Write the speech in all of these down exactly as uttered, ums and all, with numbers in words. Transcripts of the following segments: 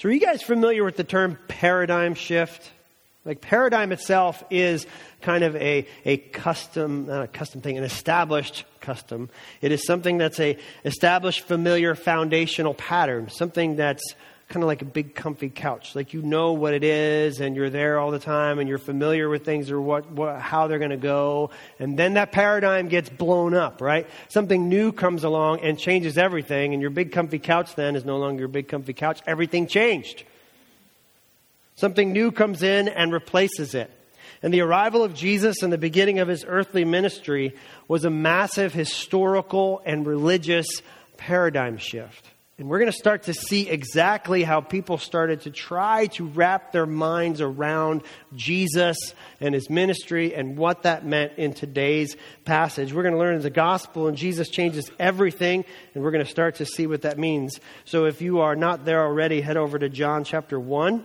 So are you guys familiar with the term paradigm shift? Like paradigm itself is kind of a, a custom, not a custom thing, an established custom. It is something that's a established, familiar, foundational pattern. Something that's kind of like a big comfy couch. Like you know what it is and you're there all the time and you're familiar with things or what, what how they're going to go. And then that paradigm gets blown up, right? Something new comes along and changes everything. And your big comfy couch then is no longer your big comfy couch. Everything changed. Something new comes in and replaces it. And the arrival of Jesus and the beginning of his earthly ministry was a massive historical and religious paradigm shift. And we're going to start to see exactly how people started to try to wrap their minds around Jesus and his ministry and what that meant in today's passage. We're going to learn the gospel and Jesus changes everything, and we're going to start to see what that means. So if you are not there already, head over to John chapter one.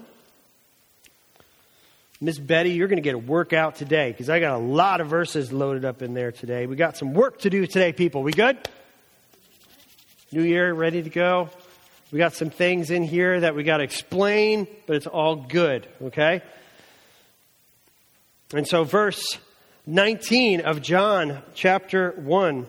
Miss Betty, you're going to get a workout today because I got a lot of verses loaded up in there today. We got some work to do today, people. We good? New year, ready to go? We got some things in here that we got to explain, but it's all good, okay? And so verse nineteen of John chapter one.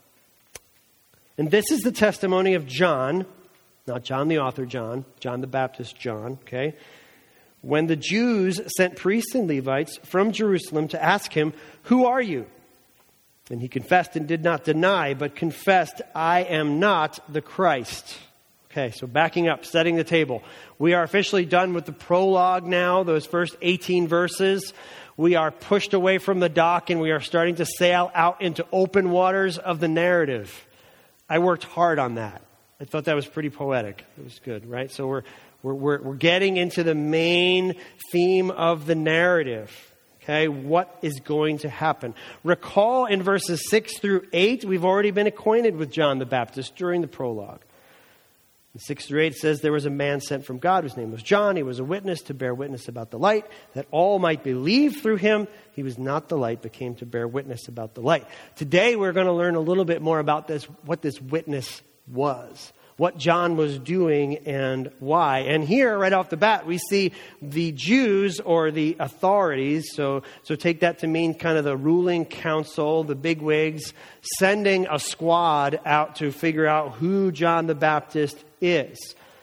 And this is the testimony of John, not John the author, John, John the Baptist, John, okay? When the Jews sent priests and Levites from Jerusalem to ask him, "Who are you?" And he confessed and did not deny, but confessed, "I am not the Christ." Okay, so backing up, setting the table. We are officially done with the prologue now, those first eighteen verses. We are pushed away from the dock and we are starting to sail out into open waters of the narrative. I worked hard on that. I thought that was pretty poetic. It was good, right? So we're We're, we're, we're getting into the main theme of the narrative. Okay, what is going to happen? Recall in verses six through eight, we've already been acquainted with John the Baptist during the prologue. In six through eight, it says, there was a man sent from God whose name was John. He was a witness to bear witness about the light, that all might believe through him. He was not the light, but came to bear witness about the light. Today, we're going to learn a little bit more about this, what this witness was. What John was doing and why. And here, right off the bat, we see the Jews or the authorities, so, so take that to mean kind of the ruling council, the bigwigs, sending a squad out to figure out who John the Baptist is.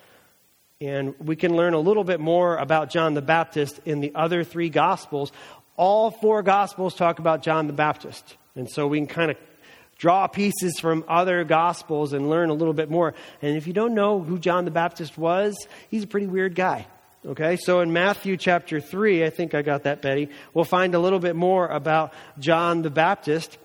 And we can learn a little bit more about John the Baptist in the other three Gospels. All four Gospels talk about John the Baptist. And so we can kind of draw pieces from other Gospels and learn a little bit more. And if you don't know who John the Baptist was, he's a pretty weird guy. Okay, so in Matthew chapter three, I think I got that, Betty, we'll find a little bit more about John the Baptist.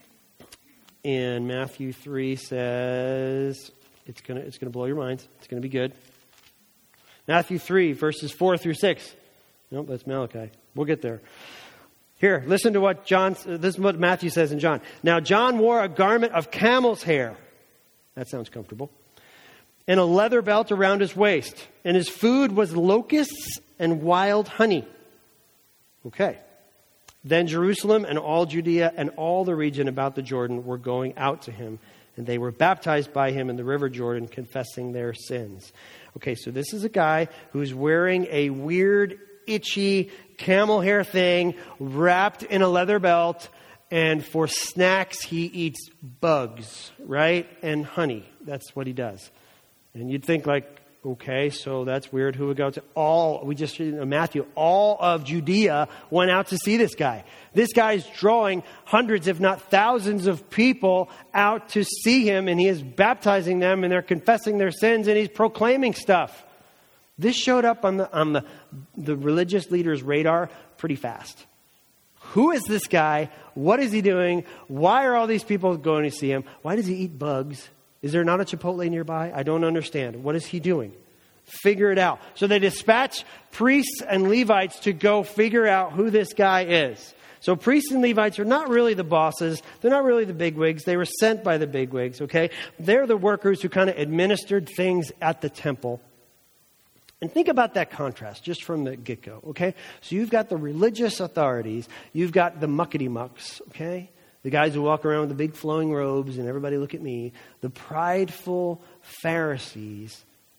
And Matthew three says, it's gonna it's gonna blow your minds. It's gonna be good. Matthew three, verses four through six. Nope, that's Malachi. We'll get there. Here, listen to what John, this is what Matthew says in John. Now, John wore a garment of camel's hair. That sounds comfortable. And a leather belt around his waist. And his food was locusts and wild honey. Okay. Then Jerusalem and all Judea and all the region about the Jordan were going out to him. And they were baptized by him in the river Jordan, confessing their sins. Okay, so this is a guy who's wearing a weird, itchy camel hair thing wrapped in a leather belt, and for snacks he eats bugs, right? And honey. That's what he does. And you'd think like, okay, so that's weird. Who would go to all, we just read in Matthew, all of Judea went out to see this guy. This guy's drawing hundreds, if not thousands of people out to see him, and he is baptizing them, and they're confessing their sins, and he's proclaiming stuff. This showed up on the on the, the religious leaders' radar pretty fast. Who is this guy? What is he doing? Why are all these people going to see him? Why does he eat bugs? Is there not a Chipotle nearby? I don't understand. What is he doing? Figure it out. So they dispatch priests and Levites to go figure out who this guy is. So priests and Levites are not really the bosses. They're not really the bigwigs. They were sent by the bigwigs, okay? They're the workers who kind of administered things at the temple. And think about that contrast just from the get-go, okay? So you've got the religious authorities. You've got the muckety-mucks, okay? The guys who walk around with the big flowing robes and everybody look at me. The prideful Pharisees.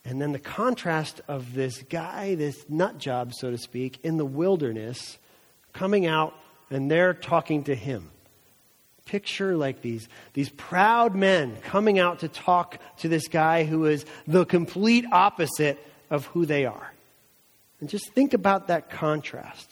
And then the contrast of this guy, this nut job, so to speak, in the wilderness, coming out and they're talking to him. Picture like these, these proud men coming out to talk to this guy who is the complete opposite of who they are. And just think about that contrast.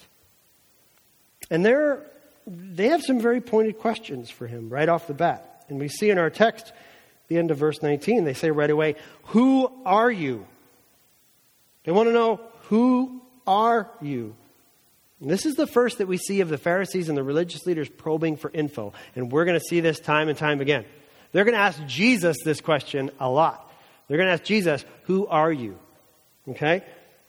And they're, they have some very pointed questions for him right off the bat. And we see in our text, the end of verse nineteen, they say right away, "Who are you?" They want to know, who are you? And this is the first that we see of the Pharisees and the religious leaders probing for info. And we're going to see this time and time again. They're going to ask Jesus this question a lot. They're going to ask Jesus, "Who are you?" Okay?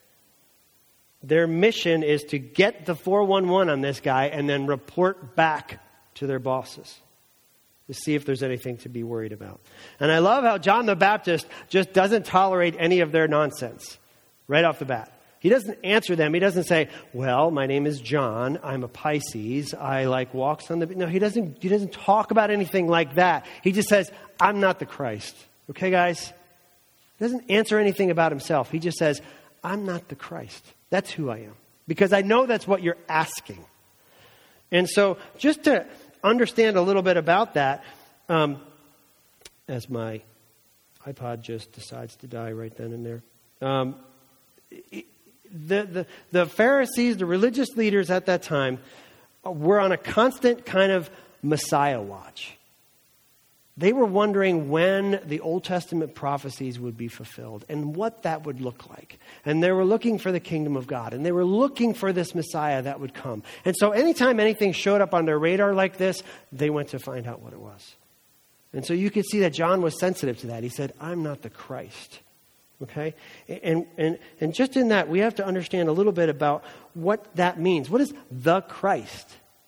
Their mission is to get the four one one on this guy and then report back to their bosses to see if there's anything to be worried about. And I love how John the Baptist just doesn't tolerate any of their nonsense right off the bat. He doesn't answer them. He doesn't say, "Well, my name is John. I'm a Pisces. I like walks on the..." No, he doesn't, he doesn't talk about anything like that. He just says, "I'm not the Christ." Okay, guys? He doesn't answer anything about himself. He just says, "I'm not the Christ. That's who I am." Because I know that's what you're asking. And so just to understand a little bit about that, um, as my iPod just decides to die right then and there. Um, the, the, the Pharisees, the religious leaders at that time, were on a constant kind of Messiah watch. They were wondering when the Old Testament prophecies would be fulfilled and what that would look like. And they were looking for the kingdom of God. And they were looking for this Messiah that would come. And so anytime anything showed up on their radar like this, they went to find out what it was. And so you could see that John was sensitive to that. He said, "I'm not the Christ." Okay? And, and, and just in that, we have to understand a little bit about what that means. What is the Christ?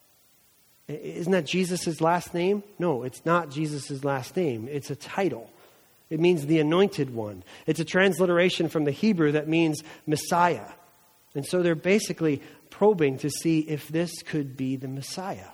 Isn't that Jesus' last name? No, it's not Jesus' last name. It's a title. It means the anointed one. It's a transliteration from the Hebrew that means Messiah. And so they're basically probing to see if this could be the Messiah.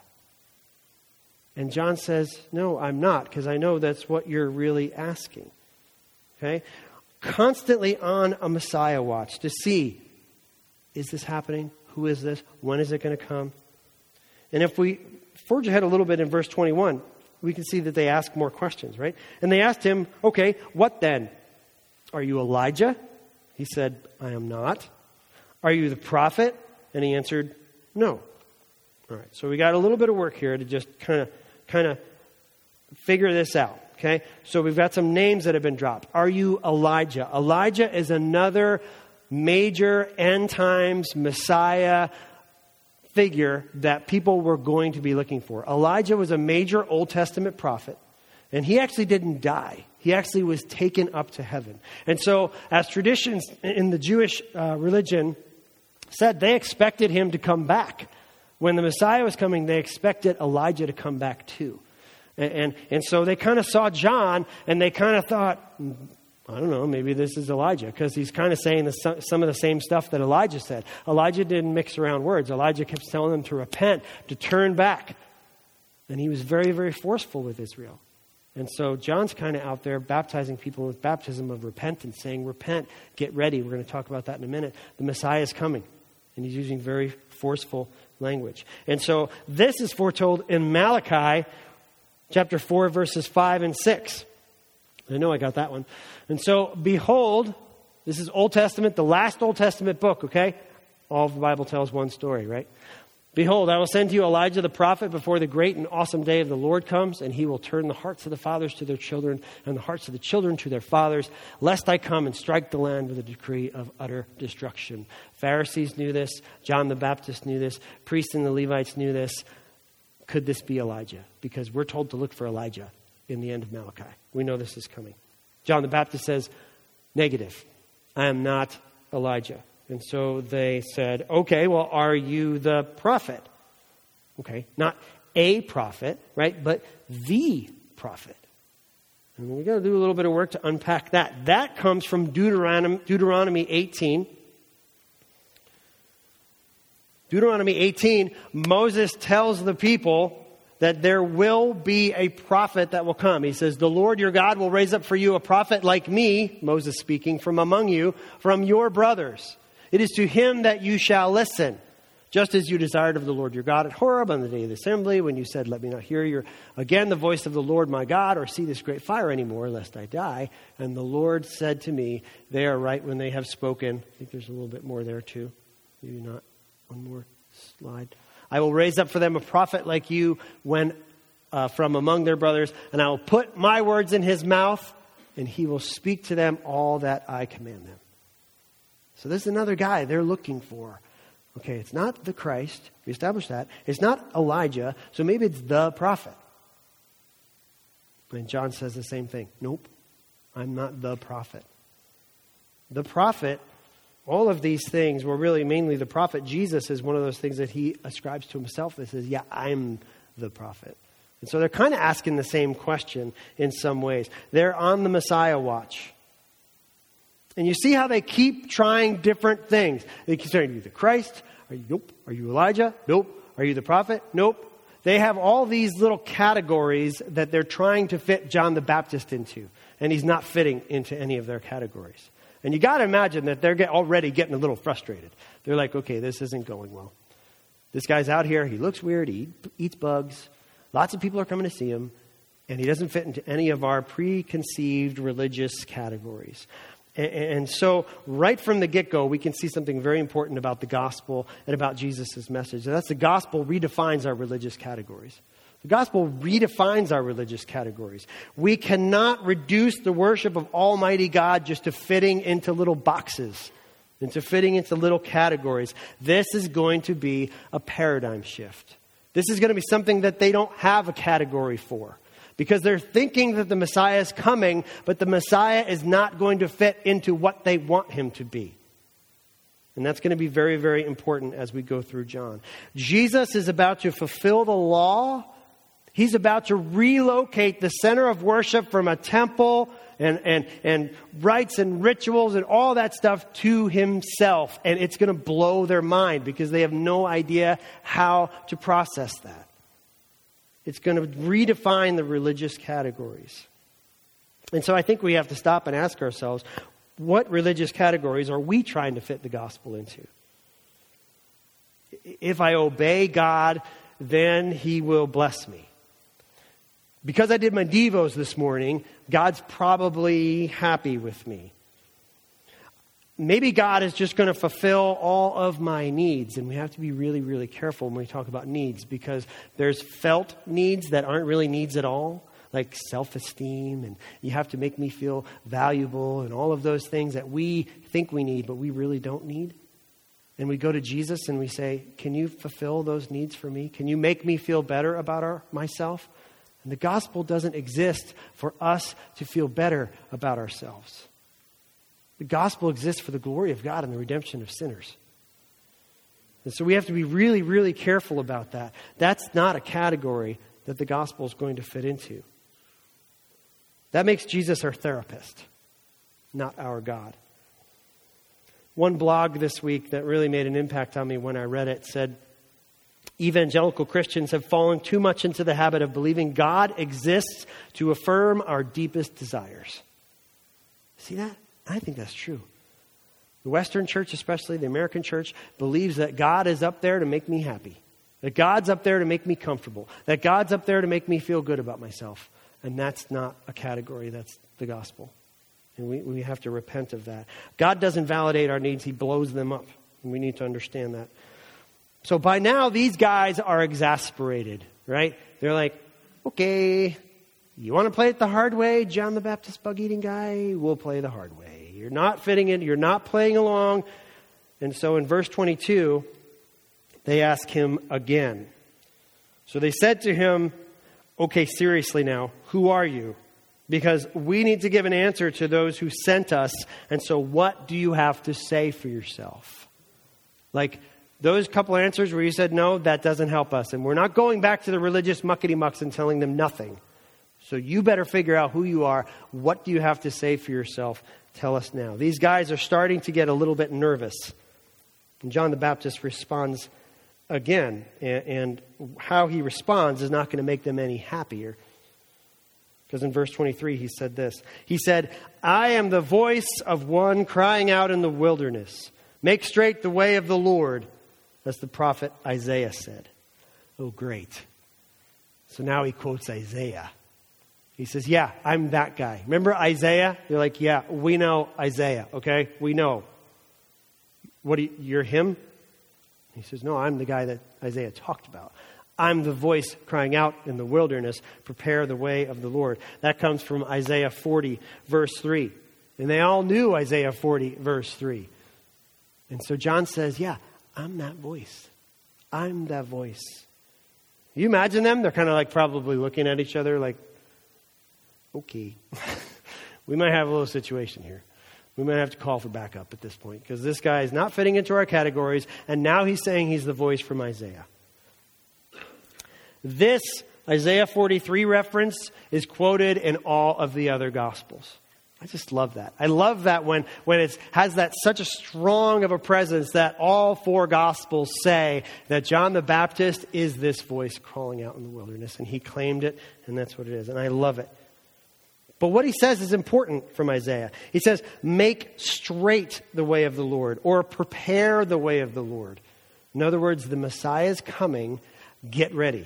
And John says, "No, I'm not, because I know that's what you're really asking." Okay? Constantly on a Messiah watch to see, is this happening? Who is this? When is it going to come? And if we forge ahead a little bit in verse twenty-one, we can see that they ask more questions, right? And they asked him, "Okay, what then? Are you Elijah?" He said, "I am not." "Are you the prophet?" And he answered, "No." All right, so we got a little bit of work here to just kind of kind of figure this out, okay? So we've got some names that have been dropped. Are you Elijah? Elijah is another major end times Messiah figure that people were going to be looking for. Elijah was a major Old Testament prophet, and he actually didn't die. He actually was taken up to heaven. And so, as traditions in the Jewish uh, religion said, they expected him to come back. When the Messiah was coming, they expected Elijah to come back too. And, and, and so they kind of saw John, and they kind of thought, I don't know, maybe this is Elijah, because he's kind of saying the, some of the same stuff that Elijah said. Elijah didn't mix around words. Elijah kept telling them to repent, to turn back. And he was very, very forceful with Israel. And so John's kind of out there baptizing people with baptism of repentance, saying, repent, get ready. We're going to talk about that in a minute. The Messiah is coming. And he's using very forceful language. And so this is foretold in Malachi chapter four, verses five and six. I know I got that one. And so, behold, this is Old Testament, the last Old Testament book, okay? All of the Bible tells one story, right? "Behold, I will send to you Elijah the prophet before the great and awesome day of the Lord comes, and he will turn the hearts of the fathers to their children and the hearts of the children to their fathers, lest I come and strike the land with a decree of utter destruction." Pharisees knew this. John the Baptist knew this. Priests and the Levites knew this. Could this be Elijah? Because we're told to look for Elijah in the end of Malachi. We know this is coming. John the Baptist says, negative. I am not Elijah. And so they said, okay, well, are you the prophet? Okay, not a prophet, right? But the prophet. And we got to do a little bit of work to unpack that. That comes from Deuteronomy, Deuteronomy eighteen. Deuteronomy eighteen, Moses tells the people that there will be a prophet that will come. He says, the Lord your God will raise up for you a prophet like me, Moses speaking, from among you, from your brothers. It is to him that you shall listen, just as you desired of the Lord your God at Horeb on the day of the assembly, when you said, let me not hear your again the voice of the Lord my God, or see this great fire anymore, lest I die. And the Lord said to me, they are right when they have spoken. I think there's a little bit more there too. Maybe not. One more slide. I will raise up for them a prophet like you when uh, from among their brothers, and I will put my words in his mouth, and he will speak to them all that I command them. So this is another guy they're looking for. Okay, it's not the Christ. We established that. It's not Elijah, so maybe it's the prophet. And John says the same thing. Nope, I'm not the prophet. The prophet, all of these things were really mainly the prophet. Jesus is one of those things that he ascribes to himself that says, yeah, I'm the prophet. And so they're kind of asking the same question in some ways. They're on the Messiah watch. And you see how they keep trying different things. They keep saying, are you the Christ? Are you, nope. Are you Elijah? Nope. Are you the prophet? Nope. They have all these little categories that they're trying to fit John the Baptist into. And he's not fitting into any of their categories. And you got to imagine that they're get, already getting a little frustrated. They're like, okay, this isn't going well. This guy's out here. He looks weird. He eat, eats bugs. Lots of people are coming to see him. And he doesn't fit into any of our preconceived religious categories. And so right from the get-go, we can see something very important about the gospel and about Jesus' message. And that's the gospel redefines our religious categories. The gospel redefines our religious categories. We cannot reduce the worship of Almighty God just to fitting into little boxes, into fitting into little categories. This is going to be a paradigm shift. This is going to be something that they don't have a category for. Because they're thinking that the Messiah is coming, but the Messiah is not going to fit into what they want him to be. And that's going to be very, very important as we go through John. Jesus is about to fulfill the law. He's about to relocate the center of worship from a temple and, and, and rites and rituals and all that stuff to himself. And it's going to blow their mind because they have no idea how to process that. It's going to redefine the religious categories. And so I think we have to stop and ask ourselves, what religious categories are we trying to fit the gospel into? If I obey God, then he will bless me. Because I did my devos this morning, God's probably happy with me. Maybe God is just going to fulfill all of my needs. And we have to be really, really careful when we talk about needs, because there's felt needs that aren't really needs at all, like self-esteem, and you have to make me feel valuable, and all of those things that we think we need, but we really don't need. And we go to Jesus and we say, can you fulfill those needs for me? Can you make me feel better about our, myself? And the gospel doesn't exist for us to feel better about ourselves. The gospel exists for the glory of God and the redemption of sinners. And so we have to be really, really careful about that. That's not a category that the gospel is going to fit into. That makes Jesus our therapist, not our God. One blog this week that really made an impact on me when I read it said, evangelical Christians have fallen too much into the habit of believing God exists to affirm our deepest desires. See that? I think that's true. The Western church, especially the American church, believes that God is up there to make me happy. That God's up there to make me comfortable. That God's up there to make me feel good about myself. And that's not a category. That's the gospel. And we, we have to repent of that. God doesn't validate our needs. He blows them up. And we need to understand that. So by now, these guys are exasperated, right? They're like, okay, you want to play it the hard way, John the Baptist bug-eating guy? We'll play the hard way. You're not fitting in. You're not playing along. And so in verse twenty-two, they ask him again. So they said to him, okay, seriously now, who are you? Because we need to give an answer to those who sent us. And so what do you have to say for yourself? Like those couple answers where you said, no, that doesn't help us. And we're not going back to the religious muckety-mucks and telling them nothing. So you better figure out who you are. What do you have to say for yourself? Tell us now. These guys are starting to get a little bit nervous. And John the Baptist responds again. And, and how he responds is not going to make them any happier. Because in verse twenty-three, he said this. He said, I am the voice of one crying out in the wilderness. Make straight the way of the Lord, as the prophet Isaiah said. Oh, great. So now he quotes Isaiah. He says, yeah, I'm that guy. Remember Isaiah? You're like, yeah, we know Isaiah, okay? We know. What do you, you're him? He says, no, I'm the guy that Isaiah talked about. I'm the voice crying out in the wilderness, prepare the way of the Lord. That comes from Isaiah forty, verse three. And they all knew Isaiah forty, verse three. And so John says, yeah, I'm that voice. I'm that voice. You imagine them? They're kind of like probably looking at each other like, okay, we might have a little situation here. We might have to call for backup at this point because this guy is not fitting into our categories. And now he's saying he's the voice from Isaiah. This Isaiah forty-three reference is quoted in all of the other Gospels. I just love that. I love that when, when it has that such a strong of a presence that all four Gospels say that John the Baptist is this voice calling out in the wilderness. And he claimed it, and that's what it is. And I love it. But what he says is important from Isaiah. He says, make straight the way of the Lord, or prepare the way of the Lord. In other words, the Messiah is coming. Get ready.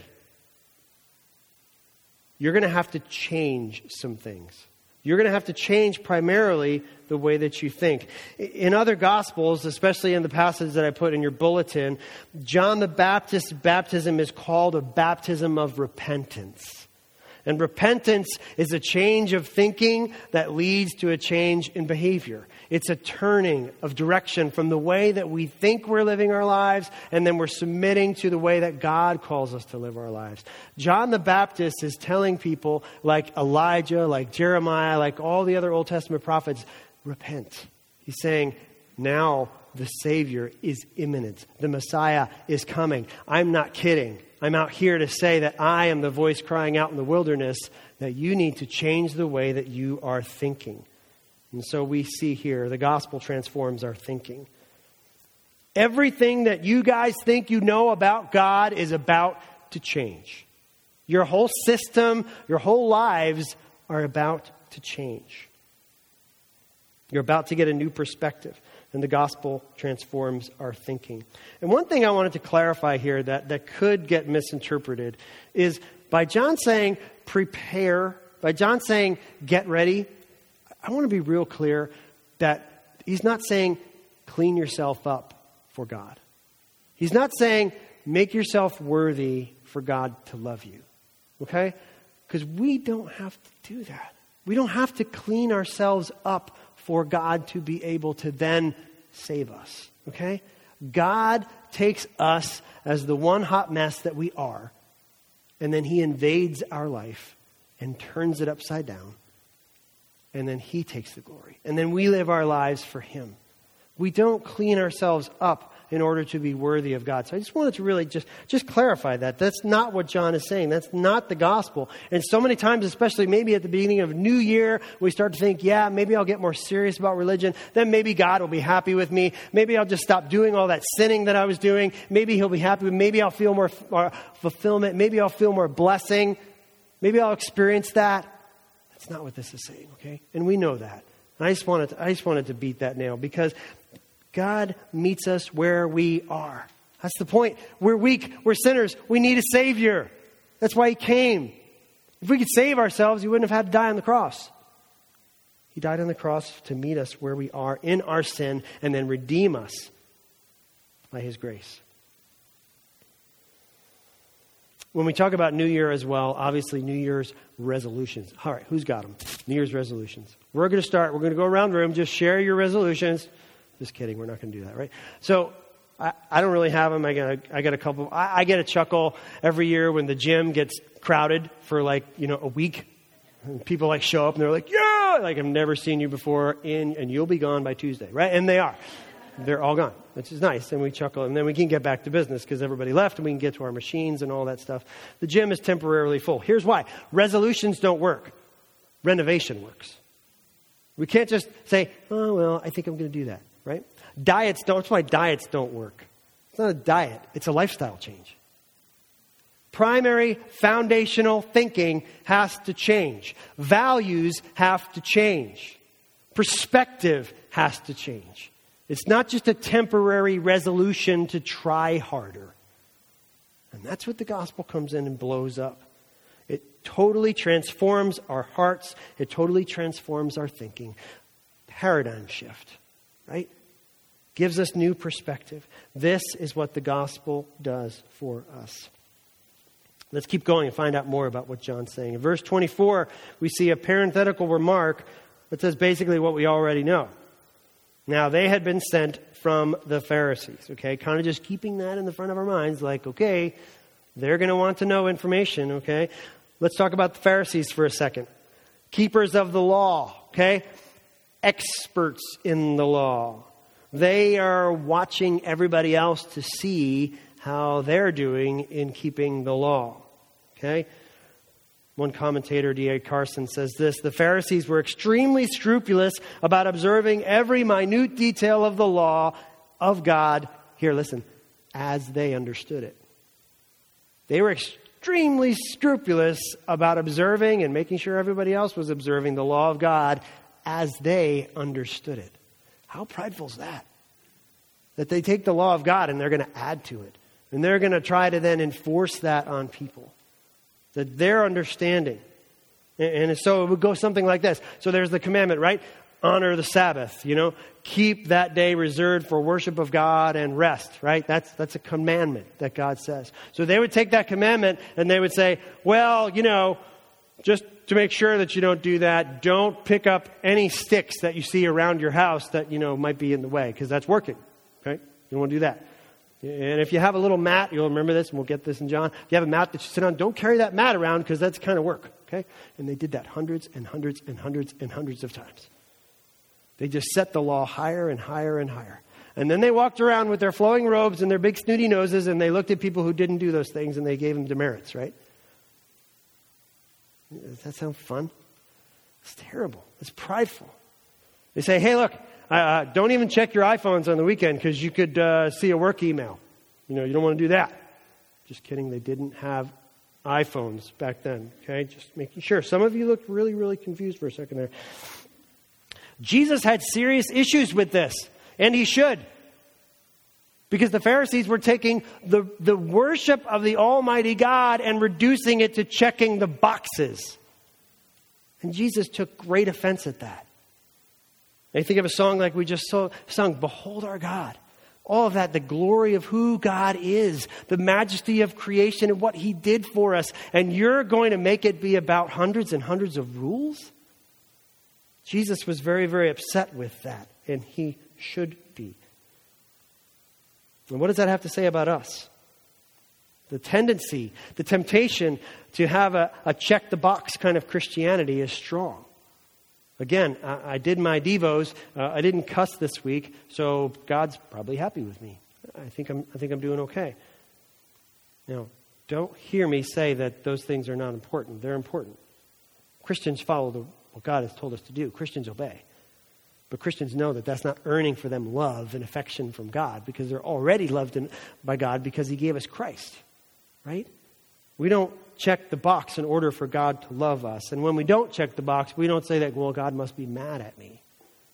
You're going to have to change some things. You're going to have to change primarily the way that you think. In other Gospels, especially in the passage that I put in your bulletin, John the Baptist's baptism is called a baptism of repentance. And repentance is a change of thinking that leads to a change in behavior. It's a turning of direction from the way that we think we're living our lives, and then we're submitting to the way that God calls us to live our lives. John the Baptist is telling people like Elijah, like Jeremiah, like all the other Old Testament prophets, repent. He's saying, now the Savior is imminent. The Messiah is coming. I'm not kidding. I'm out here to say that I am the voice crying out in the wilderness, that you need to change the way that you are thinking. And so we see here, the gospel transforms our thinking. Everything that you guys think you know about God is about to change. Your whole system, your whole lives are about to change. You're about to get a new perspective. And the gospel transforms our thinking. And one thing I wanted to clarify here that, that could get misinterpreted is by John saying, prepare, by John saying, get ready, I want to be real clear that he's not saying, clean yourself up for God. He's not saying, make yourself worthy for God to love you. Okay? Because we don't have to do that. We don't have to clean ourselves up for God to be able to then save us. Okay? God takes us as the one hot mess that we are, and then he invades our life and turns it upside down. And then he takes the glory. And then we live our lives for him. We don't clean ourselves up in order to be worthy of God. So I just wanted to really just, just clarify that. That's not what John is saying. That's not the gospel. And so many times, especially maybe at the beginning of New Year, we start to think, yeah, maybe I'll get more serious about religion. Then maybe God will be happy with me. Maybe I'll just stop doing all that sinning that I was doing. Maybe he'll be happy with me. Maybe I'll feel more, more fulfillment. Maybe I'll feel more blessing. Maybe I'll experience that. That's not what this is saying, okay? And we know that. And I just wanted to, I just wanted to beat that nail because God meets us where we are. That's the point. We're weak. We're sinners. We need a Savior. That's why he came. If we could save ourselves, he wouldn't have had to die on the cross. He died on the cross to meet us where we are in our sin and then redeem us by his grace. When we talk about New Year as well, obviously New Year's resolutions. All right, who's got them? New Year's resolutions. We're going to start. We're going to go around the room. Just share your resolutions. Just kidding. We're not going to do that, right? So I, I don't really have them. I got a, I got a couple. I, I get a chuckle every year when the gym gets crowded for like, you know, a week. And people like show up and they're like, yeah, like I've never seen you before in, and you'll be gone by Tuesday, right? And they are. They're all gone, which is nice. And we chuckle and then we can get back to business because everybody left and we can get to our machines and all that stuff. The gym is temporarily full. Here's why. Resolutions don't work. Renovation works. We can't just say, oh, well, I think I'm going to do that. Right? Diets don't, that's why diets don't work. It's not a diet. It's a lifestyle change. Primary foundational thinking has to change. Values have to change. Perspective has to change. It's not just a temporary resolution to try harder. And that's what the gospel comes in and blows up. It totally transforms our hearts. It totally transforms our thinking. Paradigm shift, right? Gives us new perspective. This is what the gospel does for us. Let's keep going and find out more about what John's saying. In verse twenty-four, we see a parenthetical remark that says basically what we already know. Now, they had been sent from the Pharisees, okay? Kind of just keeping that in the front of our minds, like, okay, they're going to want to know information, okay? Let's talk about the Pharisees for a second. Keepers of the law, okay? Experts in the law. They are watching everybody else to see how they're doing in keeping the law. Okay? One commentator, D A Carson, says this: the Pharisees were extremely scrupulous about observing every minute detail of the law of God. Here, listen, as they understood it. They were extremely scrupulous about observing and making sure everybody else was observing the law of God as they understood it. How prideful is that? That they take the law of God and they're going to add to it. And they're going to try to then enforce that on people. That their understanding. And, and so it would go something like this. So there's the commandment, right? Honor the Sabbath, you know. Keep that day reserved for worship of God and rest, right? That's that's a commandment that God says. So they would take that commandment and they would say, well, you know, just to make sure that you don't do that, don't pick up any sticks that you see around your house that, you know, might be in the way, because that's working. Okay? You don't want to do that. And if you have a little mat, you'll remember this, and we'll get this in John. If you have a mat that you sit on, don't carry that mat around, because that's kind of work. Okay? And they did that hundreds and hundreds and hundreds and hundreds of times. They just set the law higher and higher and higher. And then they walked around with their flowing robes and their big snooty noses, and they looked at people who didn't do those things, and they gave them demerits, right? Does that sound fun? It's terrible. It's prideful. They say, hey, look, uh, don't even check your iPhones on the weekend because you could uh, see a work email. You know, you don't want to do that. Just kidding. They didn't have iPhones back then. Okay, just making sure. Some of you looked really, really confused for a second there. Jesus had serious issues with this, and he should. Because the Pharisees were taking the, the worship of the Almighty God and reducing it to checking the boxes. And Jesus took great offense at that. They think of a song like we just saw, sung, Behold Our God. All of that, the glory of who God is, the majesty of creation and what he did for us. And you're going to make it be about hundreds and hundreds of rules? Jesus was very, very upset with that, and he should be. And what does that have to say about us? The tendency, the temptation to have a, a check-the-box kind of Christianity is strong. Again, I, I did my devos. Uh, I didn't cuss this week, so God's probably happy with me. I think I'm, I think I'm doing okay. Now, don't hear me say that those things are not important. They're important. Christians follow the, what God has told us to do. Christians obey. But Christians know that that's not earning for them love and affection from God, because they're already loved in, by God because he gave us Christ, right? We don't check the box in order for God to love us. And when we don't check the box, we don't say that, well, God must be mad at me.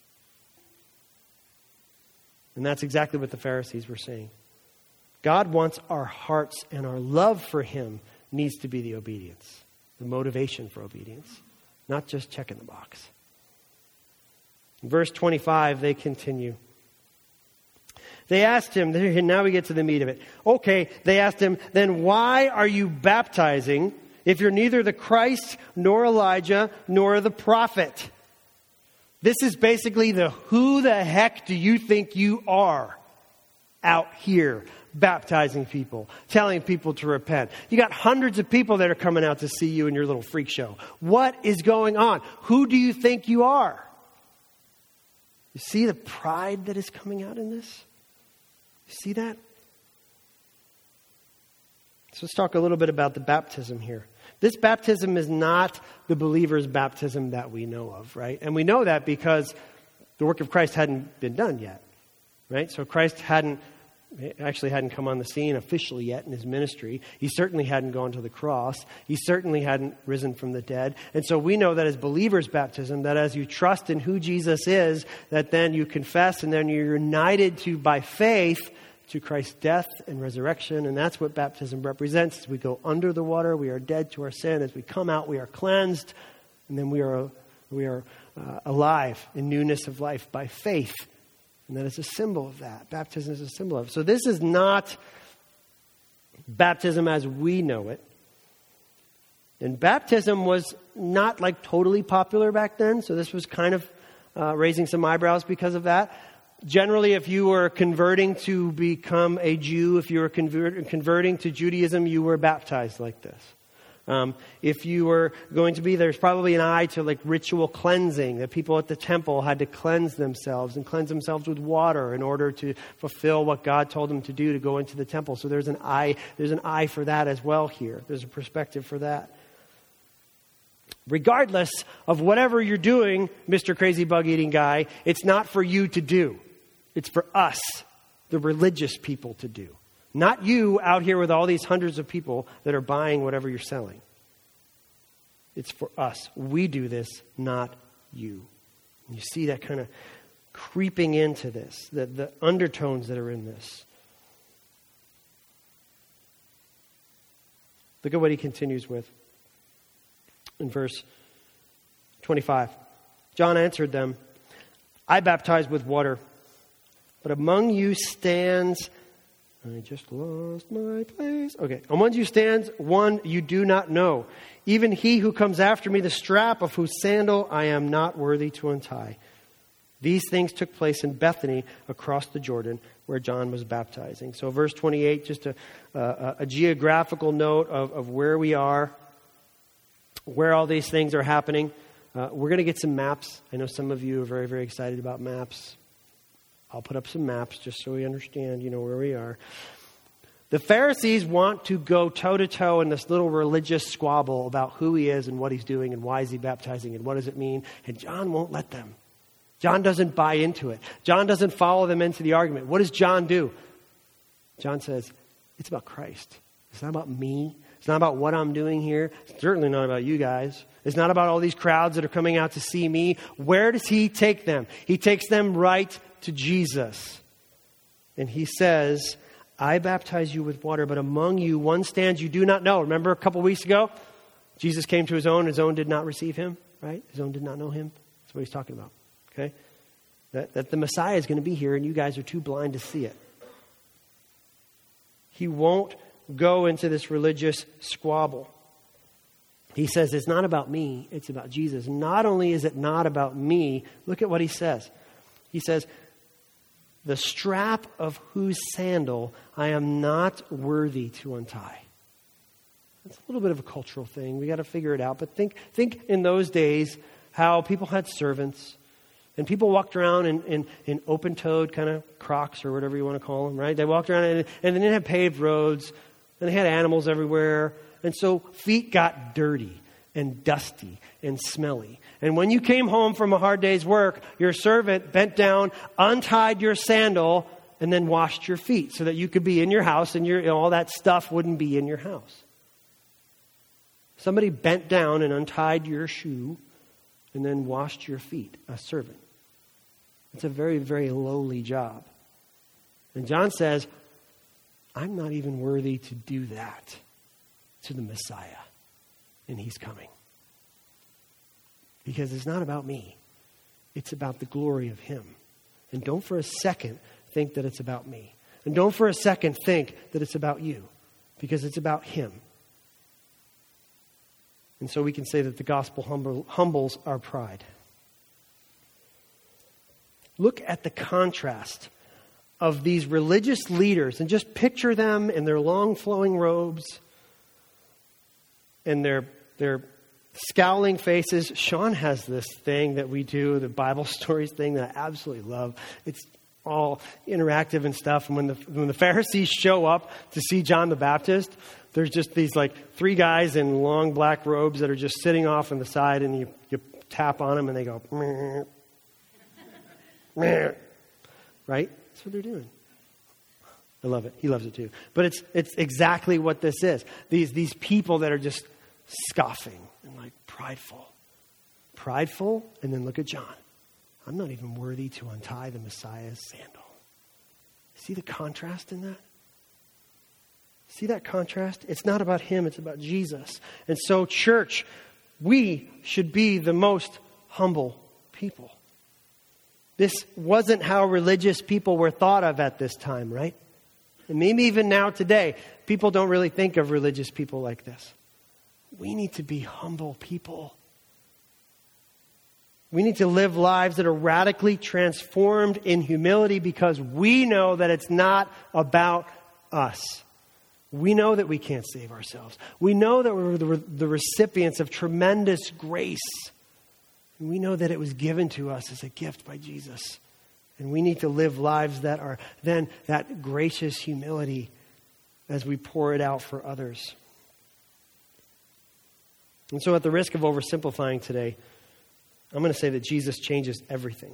And that's exactly what the Pharisees were saying. God wants our hearts, and our love for him needs to be the obedience, the motivation for obedience, not just checking the box. In verse twenty-five, they continue. They asked him, now we get to the meat of it. Okay, they asked him, then why are you baptizing if you're neither the Christ, nor Elijah, nor the prophet? This is basically the who the heck do you think you are out here baptizing people, telling people to repent. You got hundreds of people that are coming out to see you in your little freak show. What is going on? Who do you think you are? You see the pride that is coming out in this? You see that? So let's talk a little bit about the baptism here. This baptism is not the believer's baptism that we know of, right? And we know that because the work of Christ hadn't been done yet, right? So Christ hadn't He actually hadn't come on the scene officially yet in his ministry. He certainly hadn't gone to the cross. He certainly hadn't risen from the dead. And so we know that as believers' baptism, that as you trust in who Jesus is, that then you confess and then you're united to, by faith, to Christ's death and resurrection. And that's what baptism represents. As we go under the water, we are dead to our sin. As we come out, we are cleansed. And then we are, we are uh, alive in newness of life by faith. And that is a symbol of that. Baptism is a symbol of it. So this is not baptism as we know it. And baptism was not like totally popular back then. So this was kind of uh, raising some eyebrows because of that. Generally, if you were converting to become a Jew, if you were convert- converting to Judaism, you were baptized like this. Um, if you were going to be, there's probably an eye to like ritual cleansing, that people at the temple had to cleanse themselves and cleanse themselves with water in order to fulfill what God told them to do to go into the temple. So there's an eye, there's an eye for that as well here. There's a perspective for that. Regardless of whatever you're doing, Mister Crazy Bug Eating Guy, it's not for you to do. It's for us, the religious people, to do. Not you out here with all these hundreds of people that are buying whatever you're selling. It's for us. We do this, not you. And you see that kind of creeping into this, the, the undertones that are in this. Look at what he continues with in verse twenty-five. John answered them, I baptize with water, but among you stands... I just lost my place. Okay. Among you stands one you do not know. Even he who comes after me, the strap of whose sandal I am not worthy to untie. These things took place in Bethany across the Jordan where John was baptizing. So verse twenty-eight, just a, a, a geographical note of, of where we are, where all these things are happening. Uh, we're going to get some maps. I know some of you are very, very excited about maps. I'll put up some maps just so we understand, you know, where we are. The Pharisees want to go toe-to-toe in this little religious squabble about who he is and what he's doing and why is he baptizing and what does it mean. And John won't let them. John doesn't buy into it. John doesn't follow them into the argument. What does John do? John says, it's about Christ. It's not about me. It's not about what I'm doing here. It's certainly not about you guys. It's not about all these crowds that are coming out to see me. Where does he take them? He takes them right to Jesus. And he says, I baptize you with water, but among you one stands you do not know. Remember a couple weeks ago? Jesus came to his own. His own did not receive him, right? His own did not know him. That's what he's talking about, okay? That, that the Messiah is going to be here and you guys are too blind to see it. He won't go into this religious squabble. He says, it's not about me, it's about Jesus. Not only is it not about me, look at what he says. He says, the strap of whose sandal I am not worthy to untie. That's a little bit of a cultural thing. We got to figure it out. But think, think in those days how people had servants and people walked around in, in, in open-toed kind of Crocs or whatever you want to call them, right? They walked around and, and they didn't have paved roads and they had animals everywhere. And so feet got dirty and dusty and smelly. And when you came home from a hard day's work, your servant bent down, untied your sandal, and then washed your feet so that you could be in your house and your, you know, all that stuff wouldn't be in your house. Somebody bent down and untied your shoe and then washed your feet, a servant. It's a very, very lowly job. And John says, I'm not even worthy to do that to the Messiah. And he's coming. Because it's not about me. It's about the glory of him. And don't for a second think that it's about me. And don't for a second think that it's about you. Because it's about him. And so we can say that the gospel humble, humbles our pride. Look at the contrast of these religious leaders and just picture them in their long flowing robes and their their scowling faces. Sean has this thing that we do, the Bible stories thing that I absolutely love. It's all interactive and stuff. And when the when the Pharisees show up to see John the Baptist, there's just these like three guys in long black robes that are just sitting off on the side, and you, you tap on them and they go, meh, meh. Right? That's what they're doing. I love it. He loves it too. But it's it's exactly what this is. These these people that are just scoffing and like prideful. Prideful, and then look at John. I'm not even worthy to untie the Messiah's sandal. See the contrast in that? See that contrast? It's not about him, it's about Jesus. And so, church, we should be the most humble people. This wasn't how religious people were thought of at this time, right? And maybe even now today, people don't really think of religious people like this. We need to be humble people. We need to live lives that are radically transformed in humility because we know that it's not about us. We know that we can't save ourselves. We know that we're the, the recipients of tremendous grace. And we know that it was given to us as a gift by Jesus. And we need to live lives that are then that gracious humility as we pour it out for others. And so at the risk of oversimplifying today, I'm going to say that Jesus changes everything.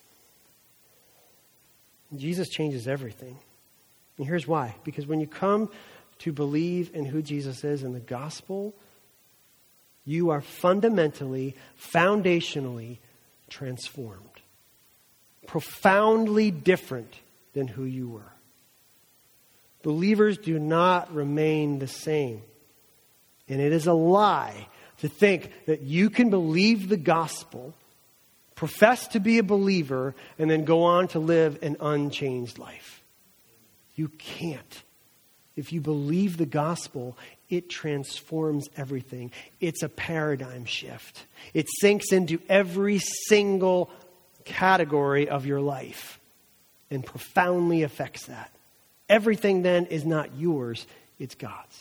Jesus changes everything. And here's why. Because when you come to believe in who Jesus is in the gospel, you are fundamentally, foundationally transformed. Profoundly different than who you were. Believers do not remain the same. And it is a lie to think that you can believe the gospel, profess to be a believer, and then go on to live an unchanged life. You can't. If you believe the gospel, it transforms everything. It's a paradigm shift. It sinks into every single category of your life and profoundly affects that. Everything then is not yours, it's God's.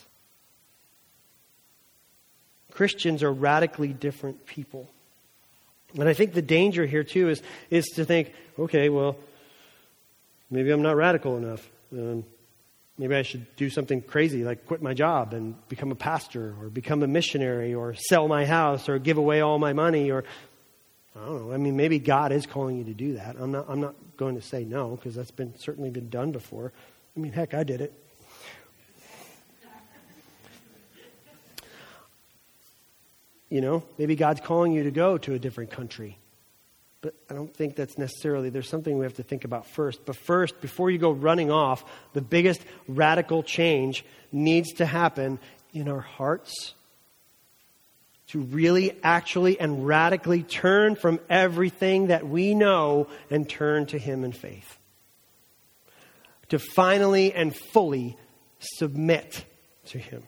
Christians are radically different people. And I think the danger here too is, is to think, okay, well, maybe I'm not radical enough. Um, maybe I should do something crazy like quit my job and become a pastor or become a missionary or sell my house or give away all my money or I don't know. I mean, maybe God is calling you to do that. I'm not I'm not going to say no because that's been certainly been done before. I mean, heck, I did it. You know, maybe God's calling you to go to a different country. But I don't think that's necessarily, there's something we have to think about first. But first, before you go running off, the biggest radical change needs to happen in our hearts to really, actually, and radically turn from everything that we know and turn to Him in faith. To finally and fully submit to Him.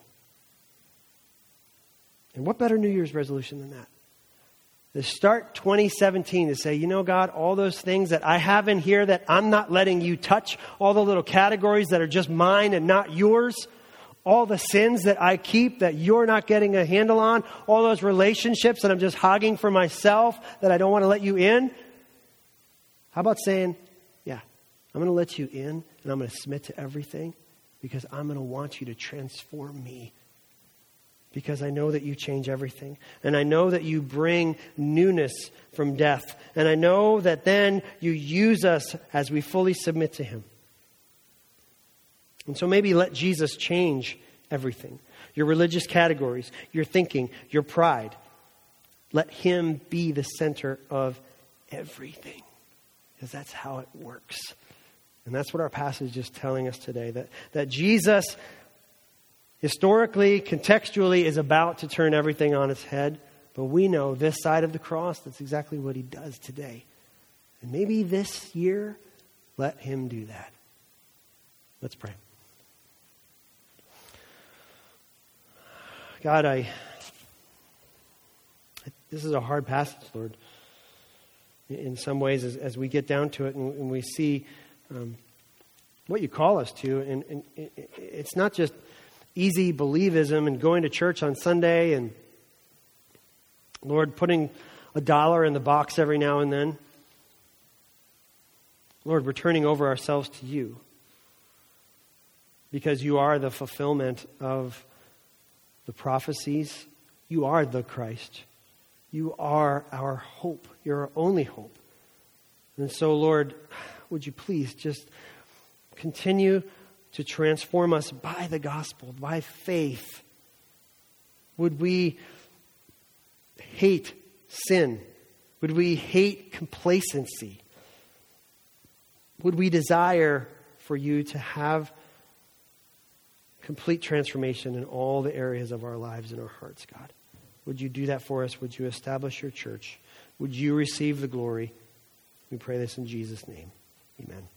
And what better New Year's resolution than that? To start twenty seventeen to say, you know, God, all those things that I have in here that I'm not letting you touch, all the little categories that are just mine and not yours, all the sins that I keep that you're not getting a handle on, all those relationships that I'm just hogging for myself that I don't want to let you in. How about saying, yeah, I'm going to let you in and I'm going to submit to everything because I'm going to want you to transform me. Because I know that you change everything. And I know that you bring newness from death. And I know that then you use us as we fully submit to Him. And so maybe let Jesus change everything. Your religious categories, your thinking, your pride. Let Him be the center of everything. Because that's how it works. And that's what our passage is telling us today. That, that Jesus, historically, contextually, is about to turn everything on its head. But we know this side of the cross, that's exactly what He does today. And maybe this year, let Him do that. Let's pray. God, I, this is a hard passage, Lord. In some ways, as, as we get down to it and, and we see um, what you call us to, and, and it, it's not just easy believism and going to church on Sunday and, Lord, putting a dollar in the box every now and then. Lord, we're turning over ourselves to you because you are the fulfillment of the prophecies. You are the Christ. You are our hope. You're our only hope. And so, Lord, would you please just continue to transform us by the gospel, by faith? Would we hate sin? Would we hate complacency? Would we desire for you to have complete transformation in all the areas of our lives and our hearts, God? Would you do that for us? Would you establish your church? Would you receive the glory? We pray this in Jesus' name. Amen.